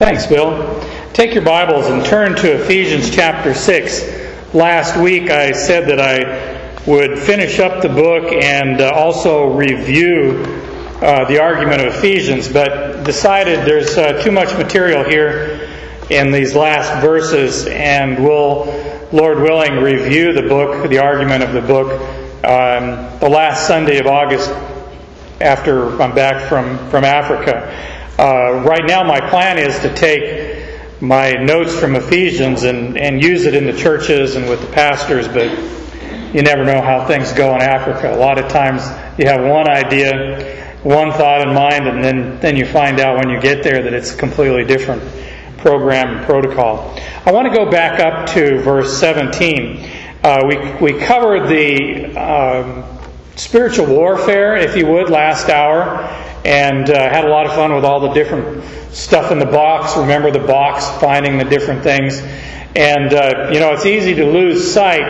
Thanks, Bill. Take your Bibles and turn to Ephesians chapter 6. Last week I said that I would finish up the book and also review the argument of Ephesians, but decided there's too much material here in these last verses, and we'll, Lord willing, review the book, the argument of the book, the last Sunday of August after I'm back from Africa. Right now my plan is to take my notes from Ephesians and use it in the churches and with the pastors, but you never know how things go in Africa. A lot of times you have one idea, one thought in mind, and then you find out when you get there that it's a completely different program and protocol. I want to go back up to verse 17. We covered the spiritual warfare, if you would, last hour, and had a lot of fun with all the different stuff in the box. Remember the box, finding the different things. And, it's easy to lose sight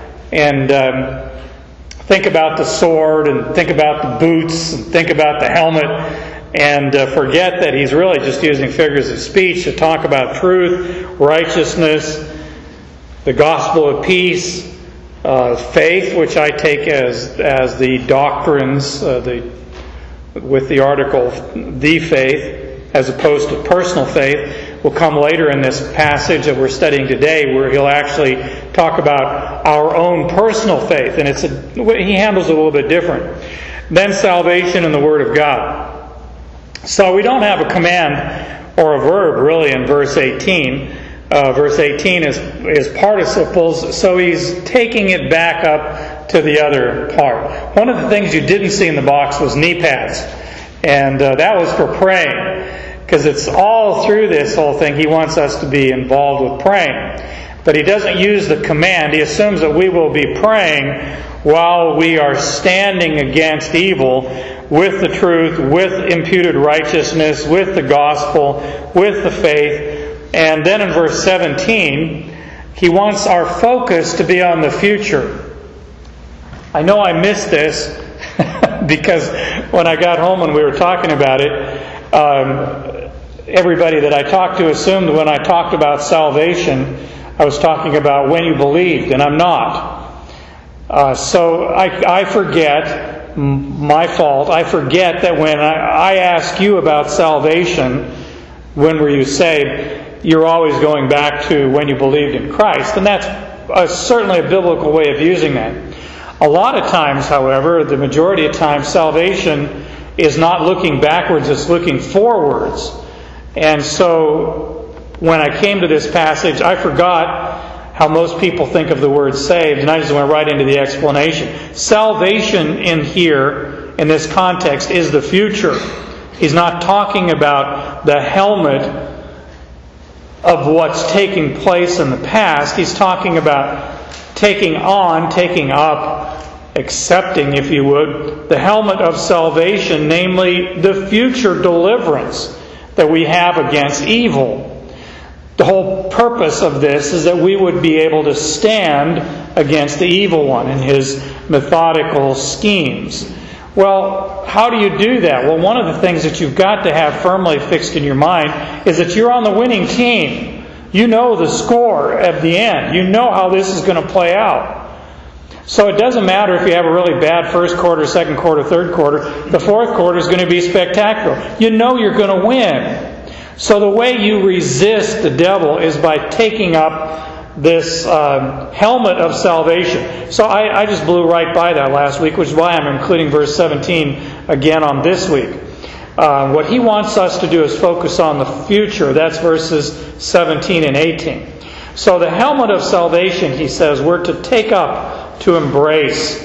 and think about the sword and think about the boots and think about the helmet and forget that he's really just using figures of speech to talk about truth, righteousness, the gospel of peace, faith, which I take as the doctrines, with the article the faith, as opposed to personal faith, will come later in this passage that we're studying today, where he'll actually talk about our own personal faith, and he handles it a little bit different. Then salvation and the Word of God. So we don't have a command or a verb really in verse 18. Verse 18 is participles, so he's taking it back up to the other part. One of the things you didn't see in the box was knee pads, and that was for praying, because it's all through this whole thing he wants us to be involved with praying. But he doesn't use the command. He assumes that we will be praying while we are standing against evil with the truth, with imputed righteousness, with the gospel, with the faith. And then in verse 17, he wants our focus to be on the future. I know I missed this because when I got home and we were talking about it, everybody that I talked to assumed when I talked about salvation, I was talking about when you believed, and I'm not. So I forget, my fault, I forget that when I ask you about salvation, when were you saved, you're always going back to when you believed in Christ. And that's certainly a biblical way of using that. A lot of times, however, the majority of times, salvation is not looking backwards, it's looking forwards. And so, when I came to this passage, I forgot how most people think of the word saved, and I just went right into the explanation. Salvation in here, in this context, is the future. He's not talking about the helmet of what's taking place in the past. He's talking about taking on, taking up, accepting, if you would, the helmet of salvation, namely the future deliverance that we have against evil. The whole purpose of this is that we would be able to stand against the evil one and his methodical schemes. Well, how do you do that? Well, one of the things that you've got to have firmly fixed in your mind is that you're on the winning team. You know the score at the end. You know how this is going to play out. So it doesn't matter if you have a really bad first quarter, second quarter, third quarter. The fourth quarter is going to be spectacular. You know you're going to win. So the way you resist the devil is by taking up this helmet of salvation. So I just blew right by that last week, which is why I'm including verse 17 again on this week. What he wants us to do is focus on the future. That's verses 17 and 18. So the helmet of salvation, he says, we're to take up, to embrace.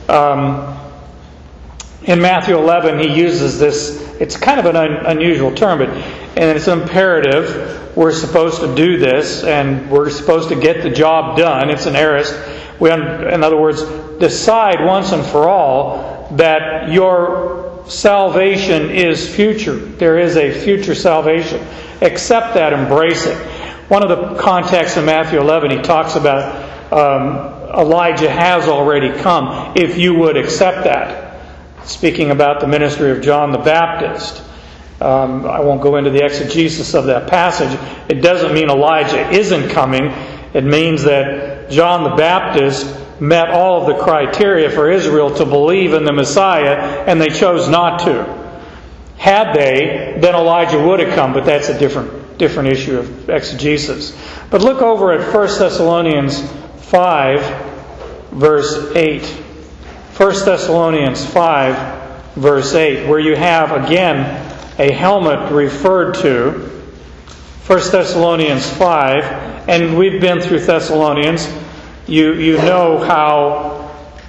In Matthew 11, he uses this. It's kind of an unusual term, and it's imperative. We're supposed to do this, and we're supposed to get the job done. It's an aorist. In other words, decide once and for all that your salvation is future. There is a future salvation. Accept that, embrace it. One of the contexts in Matthew 11, he talks about Elijah has already come, if you would accept that. Speaking about the ministry of John the Baptist. I won't go into the exegesis of that passage. It doesn't mean Elijah isn't coming. It means that John the Baptist met all of the criteria for Israel to believe in the Messiah, and they chose not to. Had they, then Elijah would have come, but that's a different issue of exegesis. But look over at 1 Thessalonians 5, verse 8. 1 Thessalonians 5, verse 8, where you have, again, a helmet referred to. 1 Thessalonians 5, and we've been through Thessalonians. You know how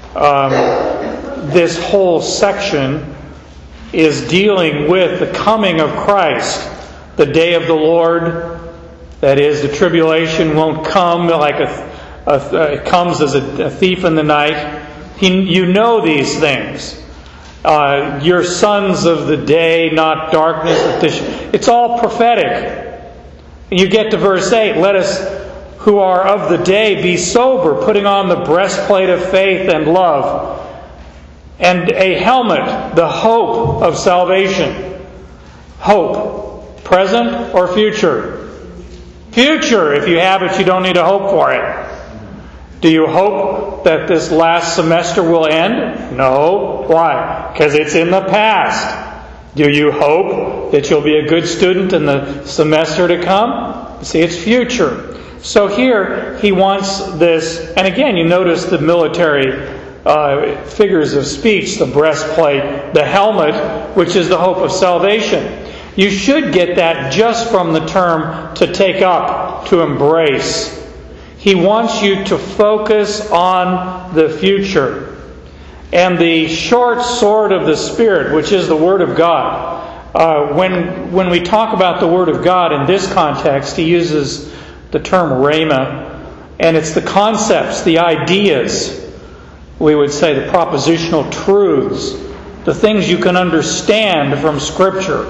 this whole section is dealing with the coming of Christ, the day of the Lord. That is, the tribulation won't come like it comes as a thief in the night. You know these things. You're sons of the day, not darkness. It's all prophetic. You get to verse 8, let us who are of the day be sober, putting on the breastplate of faith and love, and a helmet, the hope of salvation. Hope, present or future? Future. If you have it, you don't need to hope for it. Do you hope that this last semester will end? No. Why? Because it's in the past. Do you hope that you'll be a good student in the semester to come? See, it's future. So here, he wants this, and again, you notice the military figures of speech, the breastplate, the helmet, which is the hope of salvation. You should get that just from the term to take up, to embrace. He wants you to focus on the future. And the short sword of the Spirit, which is the Word of God. When we talk about the Word of God in this context, he uses the term rhema. And it's the concepts, the ideas, we would say the propositional truths, the things you can understand from Scripture.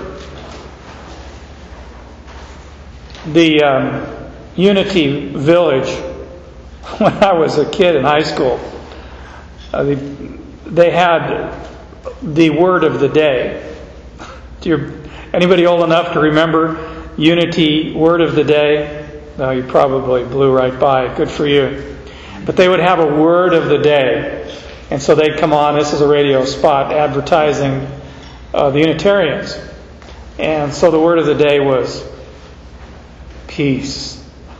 The Unity Village, when I was a kid in high school, they had the word of the day. Anybody old enough to remember Unity word of the day? No, you probably blew right by it. Good for you. But they would have a word of the day. And so they'd come on, this is a radio spot advertising the Unitarians. And so the word of the day was peace.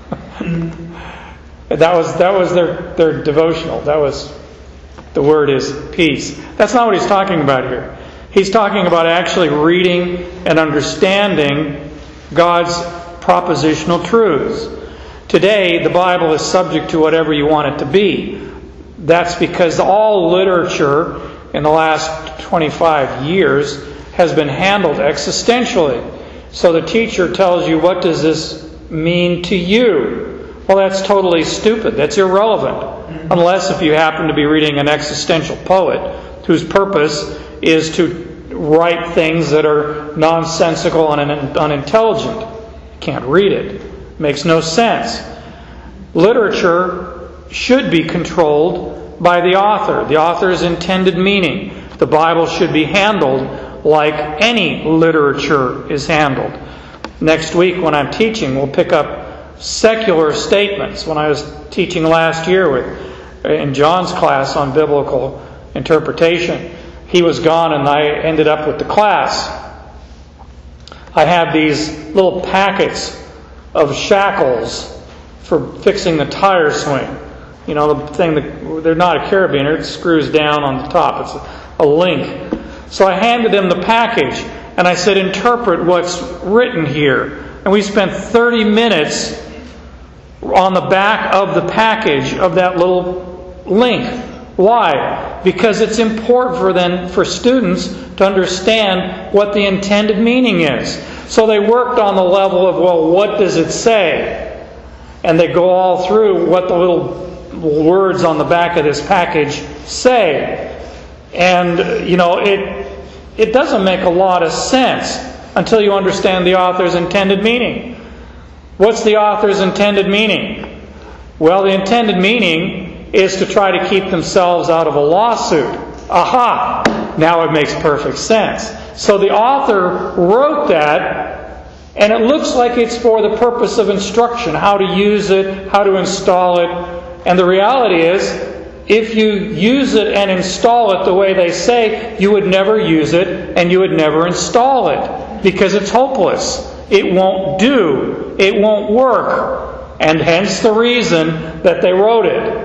That was their devotional. The word is peace. That's not what he's talking about here. He's talking about actually reading and understanding God's propositional truths. Today, the Bible is subject to whatever you want it to be. That's because all literature in the last 25 years has been handled existentially. So the teacher tells you, what does this mean to you? Well, that's totally stupid. That's irrelevant. Unless if you happen to be reading an existential poet whose purpose is to write things that are nonsensical and unintelligent. You can't read it. It makes no sense. Literature should be controlled by the author's intended meaning. The Bible should be handled like any literature is handled. Next week when I'm teaching, we'll pick up secular statements. When I was teaching last year in John's class on biblical interpretation, he was gone and I ended up with the class. I had these little packets of shackles for fixing the tire swing. You know, the thing that they're not a carabiner, it screws down on the top. It's a link. So I handed him the package and I said, interpret what's written here. And we spent 30 minutes on the back of the package of that little link. Why? Because it's important for students to understand what the intended meaning is. So they worked on the level of, well, what does it say? And they go all through what the little words on the back of this package say. And, you know, it doesn't make a lot of sense until you understand the author's intended meaning. What's the author's intended meaning? Well, the intended meaning is to try to keep themselves out of a lawsuit. Aha! Now it makes perfect sense. So the author wrote that, and it looks like it's for the purpose of instruction, how to use it, how to install it. And the reality is, if you use it and install it the way they say, you would never use it and you would never install it, because it's hopeless. It won't do. It won't work. And hence the reason that they wrote it.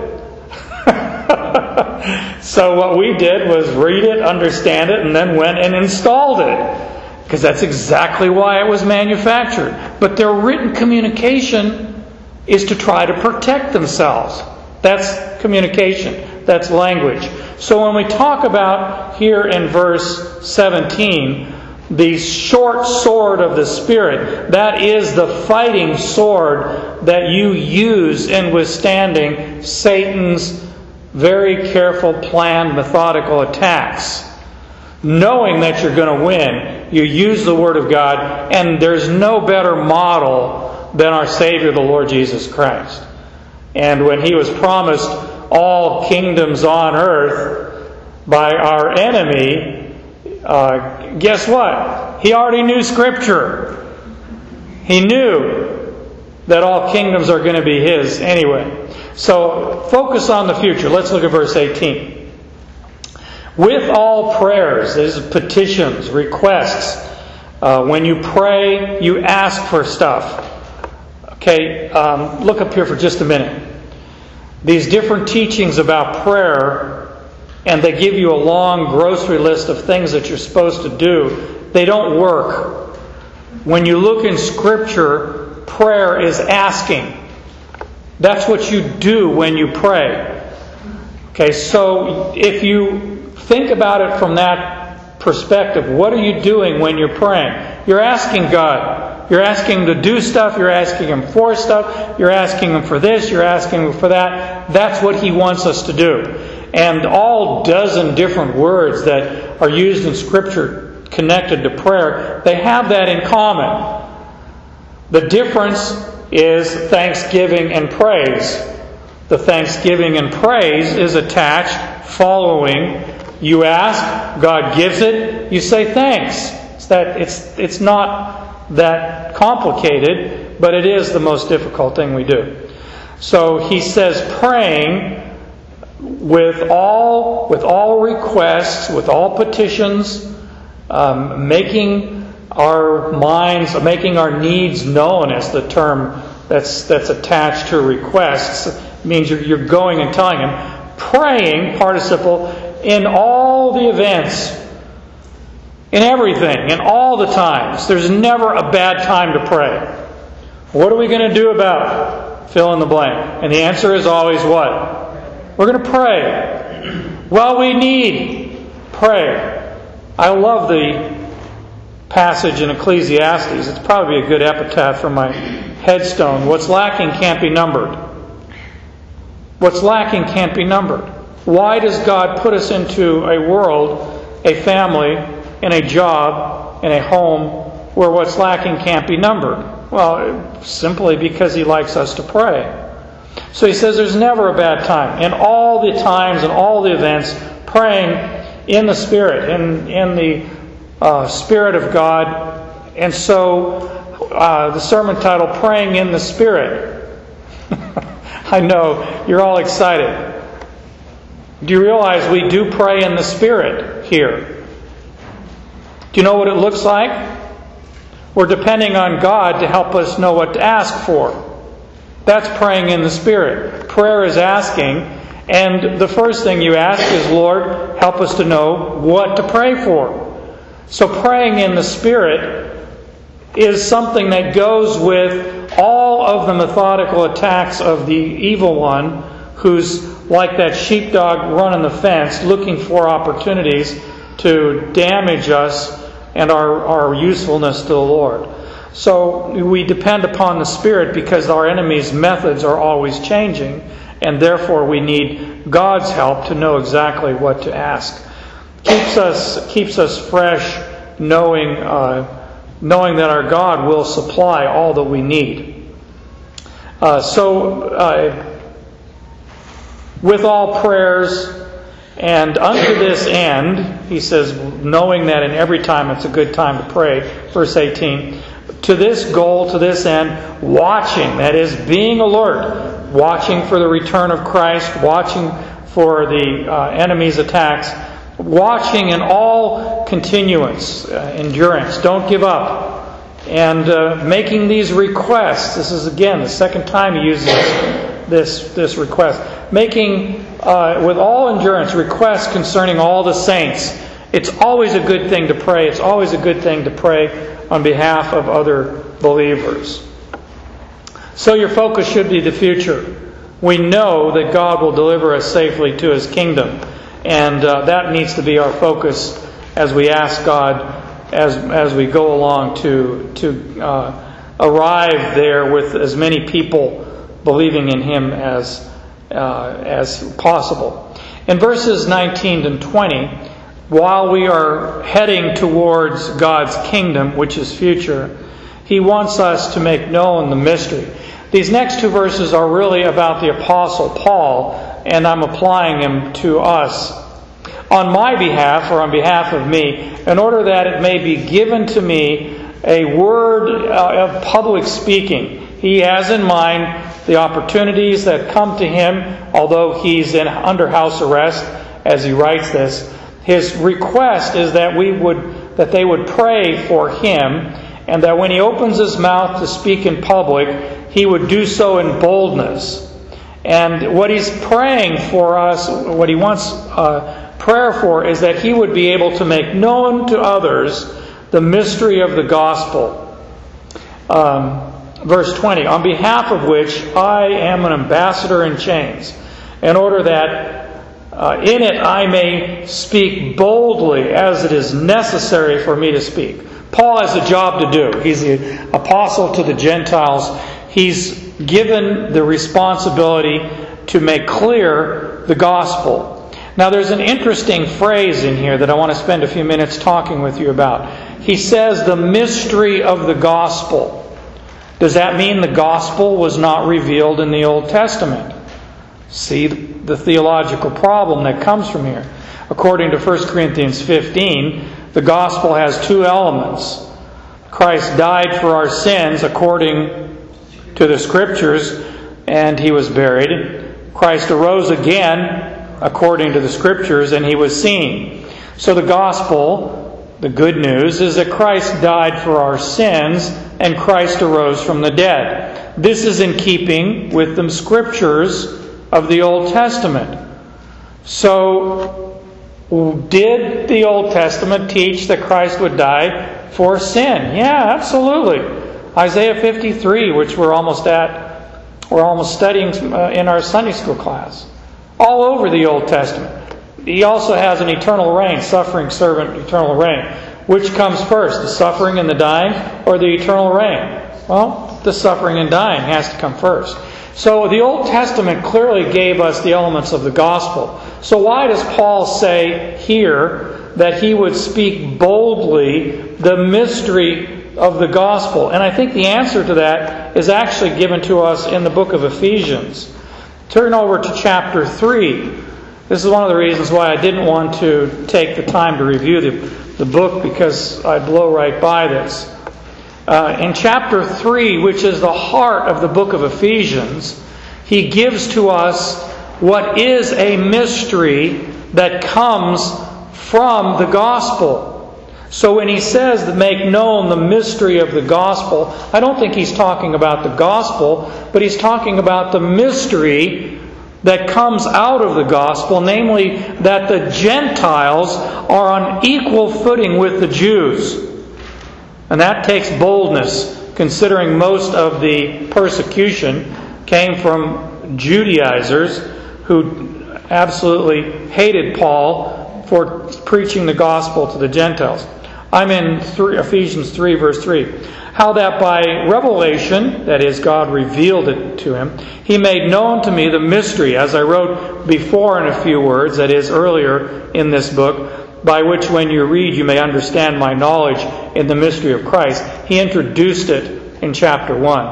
So what we did was read it, understand it, and then went and installed it. Because that's exactly why it was manufactured. But their written communication is to try to protect themselves. That's communication. That's language. So when we talk about here in verse 17, the short sword of the Spirit, that is the fighting sword that you use in withstanding Satan's very careful, planned, methodical attacks. Knowing that you're going to win, you use the Word of God, and there's no better model than our Savior, the Lord Jesus Christ. And when He was promised all kingdoms on earth by our enemy, guess what? He already knew Scripture. He knew that all kingdoms are going to be His anyway. So focus on the future. Let's look at verse 18. With all prayers, these are petitions, requests. When you pray, you ask for stuff. Okay, look up here for just a minute. These different teachings about prayer, and they give you a long grocery list of things that you're supposed to do. They don't work. When you look in Scripture, prayer is asking. That's what you do when you pray. Okay, so if you think about it from that perspective, what are you doing when you're praying? You're asking God. You're asking Him to do stuff. You're asking Him for stuff. You're asking Him for this. You're asking Him for that. That's what He wants us to do. And all dozen different words that are used in Scripture connected to prayer, they have that in common. The difference is thanksgiving and praise. The thanksgiving and praise is attached following. You ask, God gives it, you say thanks. It's not that complicated, but it is the most difficult thing we do. So he says praying with all requests, with all petitions, making our needs known, as the term that's attached to requests. It means you're going and telling Him. Praying, participle, in all the events, in everything, in all the times. There's never a bad time to pray. What are we going to do about it? Fill in the blank. And the answer is always what? We're going to pray. Well, we need pray. I love the passage in Ecclesiastes. It's probably a good epitaph for my headstone. What's lacking can't be numbered. What's lacking can't be numbered. Why does God put us into a world, a family, and a job, and a home where what's lacking can't be numbered? Well, simply because He likes us to pray. So He says there's never a bad time. In all the times and all the events, praying in the Spirit, in the Spirit of God. And so the sermon title, Praying in the Spirit. I know, you're all excited. Do you realize we do pray in the Spirit here? Do you know what it looks like? We're depending on God to help us know what to ask for. That's praying in the Spirit. Prayer is asking, and the first thing you ask is, Lord, help us to know what to pray for. So praying in the Spirit is something that goes with all of the methodical attacks of the evil one, who's like that sheepdog running the fence, looking for opportunities to damage us and our usefulness to the Lord. So we depend upon the Spirit because our enemy's methods are always changing, and therefore we need God's help to know exactly what to ask. Keeps us fresh, knowing that our God will supply all that we need. With all prayers And unto this end, he says, knowing that in every time it's a good time to pray, verse 18, to this goal, to this end, watching, that is, being alert, watching for the return of Christ, watching for the enemy's attacks, watching in all continuance, endurance, don't give up, and making these requests. This is, again, the second time he uses this request. Making, with all endurance, requests concerning all the saints. It's always a good thing to pray. It's always a good thing to pray on behalf of other believers. So your focus should be the future. We know that God will deliver us safely to His kingdom. And that needs to be our focus as we ask God, as we go along to arrive there with as many people believing in Him as possible. In verses 19 and 20, while we are heading towards God's kingdom, which is future, He wants us to make known the mystery. These next two verses are really about the Apostle Paul, and I'm applying them to us. On my behalf, or on behalf of me, in order that it may be given to me a word of public speaking. He has in mind the opportunities that come to him, although he's under house arrest as he writes this. His request is that they would pray for him, and that when he opens his mouth to speak in public, he would do so in boldness. And what he's praying for us, what he wants prayer for, is that he would be able to make known to others the mystery of the gospel. Verse 20, on behalf of which I am an ambassador in chains, in order that in it I may speak boldly as it is necessary for me to speak. Paul has a job to do. He's the apostle to the Gentiles. He's given the responsibility to make clear the gospel. Now there's an interesting phrase in here that I want to spend a few minutes talking with you about. He says the mystery of the gospel. Does that mean the gospel was not revealed in the Old Testament? See the theological problem that comes from here. According to 1 Corinthians 15, the gospel has two elements. Christ died for our sins according to the Scriptures, and He was buried. Christ arose again according to the Scriptures, and He was seen. So the gospel, the good news, is that Christ died for our sins and Christ arose from the dead. This is in keeping with the Scriptures of the Old Testament. So, did the Old Testament teach that Christ would die for sin? Yeah, absolutely. Isaiah 53, which we're almost studying in our Sunday school class. All over the Old Testament. He also has an eternal reign, suffering servant, eternal reign. Which comes first, the suffering and the dying, or the eternal reign? Well, the suffering and dying has to come first. So the Old Testament clearly gave us the elements of the gospel. So why does Paul say here that he would speak boldly the mystery of the gospel? And I think the answer to that is actually given to us in the book of Ephesians. Turn over to chapter 3. This is one of the reasons why I didn't want to take the time to review the book, because I'd blow right by this. In chapter 3, which is the heart of the book of Ephesians, he gives to us what is a mystery that comes from the gospel. So when he says to make known the mystery of the gospel, I don't think he's talking about the gospel, but he's talking about the mystery that comes out of the gospel, namely that the Gentiles are on equal footing with the Jews. And that takes boldness, considering most of the persecution came from Judaizers who absolutely hated Paul for preaching the gospel to the Gentiles. I'm in Ephesians 3, verse 3. How that by revelation, that is, God revealed it to him, He made known to me the mystery, as I wrote before in a few words, that is, earlier in this book, by which when you read you may understand my knowledge in the mystery of Christ. He introduced it in chapter 1.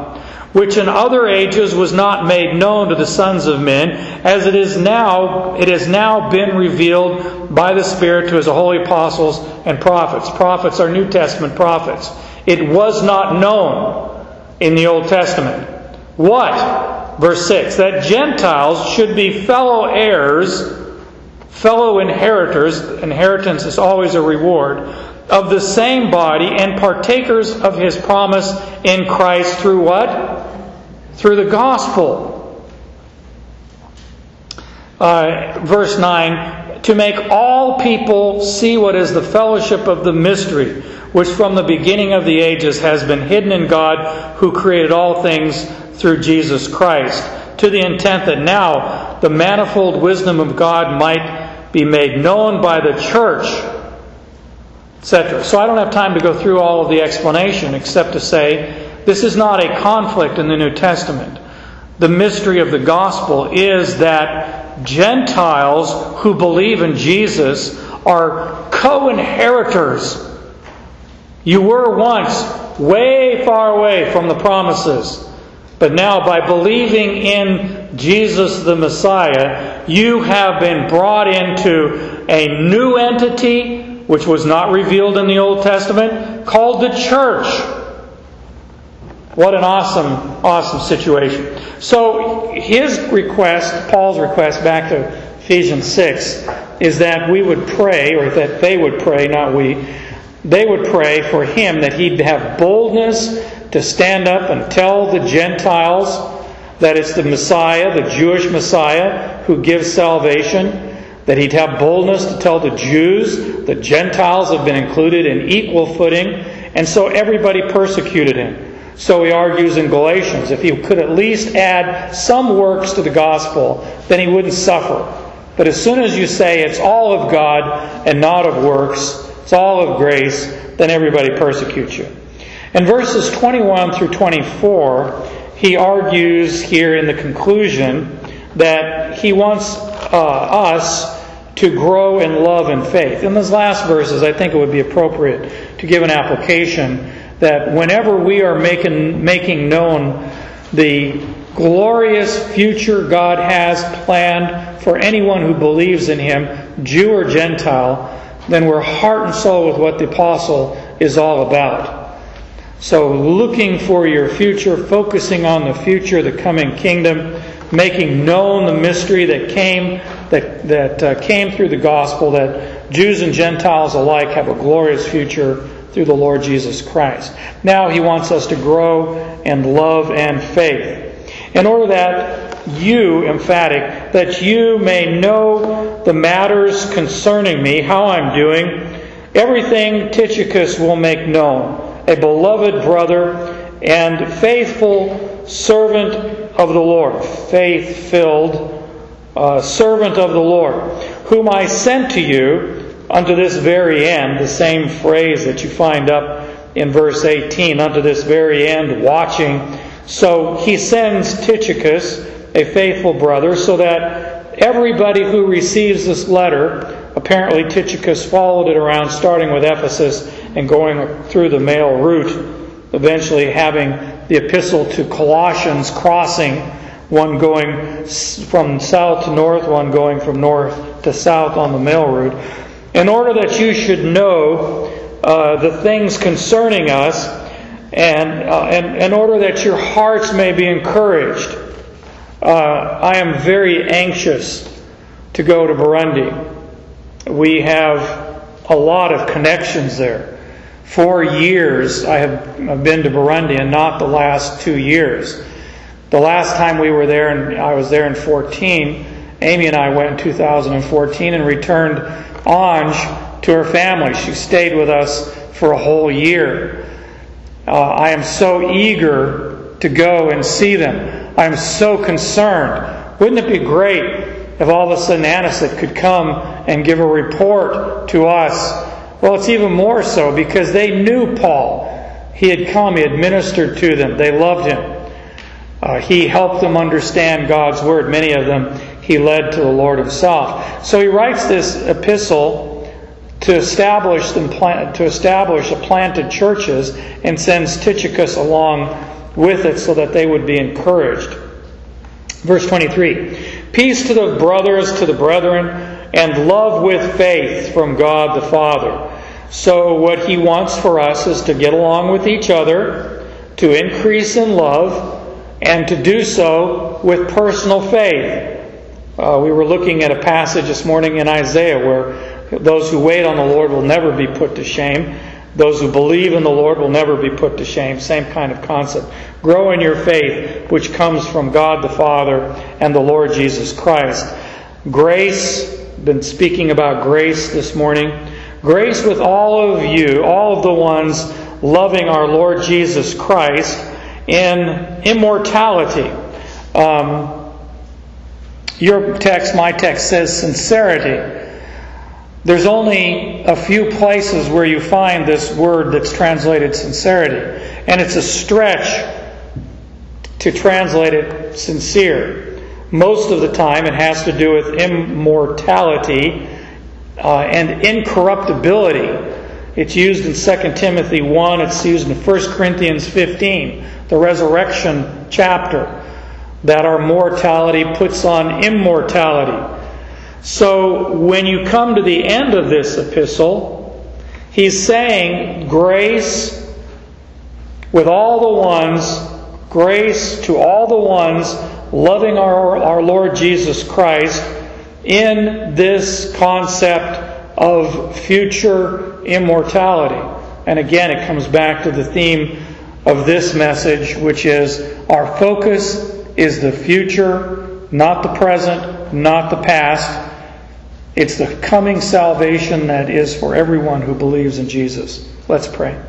which in other ages was not made known to the sons of men, as it has now been revealed by the Spirit to His holy apostles and prophets. Prophets are New Testament prophets. It was not known in the Old Testament. What? Verse 6, that Gentiles should be fellow heirs, fellow inheritors, inheritance is always a reward, of the same body and partakers of His promise in Christ through what? Through the gospel. Verse 9, to make all people see what is the fellowship of the mystery, which from the beginning of the ages has been hidden in God, who created all things through Jesus Christ, to the intent that now the manifold wisdom of God might be made known by the church, etc. So I don't have time to go through all of the explanation, except to say this is not a conflict in the New Testament. The mystery of the gospel is that Gentiles who believe in Jesus are co-inheritors. You were once way far away from the promises, but now by believing in Jesus the Messiah, you have been brought into a new entity, which was not revealed in the Old Testament, called the church. What an awesome situation. So his request, Paul's request, back to Ephesians 6, is that we would pray, or that they would pray, not we, they would pray for him that he'd have boldness to stand up and tell the Gentiles that it's the Messiah, the Jewish Messiah, who gives salvation. That he'd have boldness to tell the Jews, the Gentiles have been included in equal footing, and so everybody persecuted him. So he argues in Galatians, if he could at least add some works to the gospel, then he wouldn't suffer. But as soon as you say it's all of God and not of works, it's all of grace, then everybody persecutes you. In verses 21 through 24, he argues here in the conclusion that he wants us to grow in love and faith. In those last verses, I think it would be appropriate to give an application that whenever we are making known the glorious future God has planned for anyone who believes in Him, Jew or Gentile, then we're heart and soul with what the apostle is all about. So looking for your future, focusing on the future, the coming kingdom, making known the mystery that came through the gospel, that Jews and Gentiles alike have a glorious future through the Lord Jesus Christ. Now he wants us to grow in love and faith. In order that you, emphatic, that you may know the matters concerning me, how I'm doing, everything Tychicus will make known, a beloved brother and faithful servant of the Lord, faith-filled servant of the Lord, whom I sent to you unto this very end, the same phrase that you find up in verse 18, unto this very end, watching. So he sends Tychicus, a faithful brother, so that everybody who receives this letter, apparently Tychicus followed it around, starting with Ephesus and going through the mail route, eventually having the epistle to Colossians crossing, one going from south to north, one going from north to south on the mail route, in order that you should know the things concerning us, and in order that your hearts may be encouraged. I am very anxious to go to Burundi. We have a lot of connections there. 4 years I have been to Burundi, and not the last 2 years. The last time we were there, and I was there in 2014, Amy and I went in 2014 and returned Ange to her family. She stayed with us for a whole year. I am so eager to go and see them. I am so concerned. Wouldn't it be great if all of a sudden Aniset could come and give a report to us? Well, it's even more so because they knew Paul. He had come, he had ministered to them. They loved him. He helped them understand God's Word. Many of them he led to the Lord himself. So he writes this epistle to establish a planted churches, and sends Tychicus along with it so that they would be encouraged. Verse 23, peace to the brothers, to the brethren, and love with faith from God the Father. So what He wants for us is to get along with each other, to increase in love, and to do so with personal faith. We were looking at a passage this morning in Isaiah where those who wait on the Lord will never be put to shame. Those who believe in the Lord will never be put to shame. Same kind of concept. Grow in your faith, which comes from God the Father and the Lord Jesus Christ. Grace, been speaking about grace this morning. Grace with all of you, all of the ones loving our Lord Jesus Christ in immortality. Your text, my text, says sincerity. There's only a few places where you find this word that's translated sincerity. And it's a stretch to translate it sincere. Most of the time it has to do with immortality and incorruptibility. It's used in 2 Timothy 1. It's used in 1 Corinthians 15, the resurrection chapter, that our mortality puts on immortality. So when you come to the end of this epistle, he's saying grace with all the ones, grace to all the ones loving our Lord Jesus Christ in this concept of future immortality. And again, it comes back to the theme of this message, which is our focus is the future, not the present, not the past. It's the coming salvation that is for everyone who believes in Jesus. Let's pray.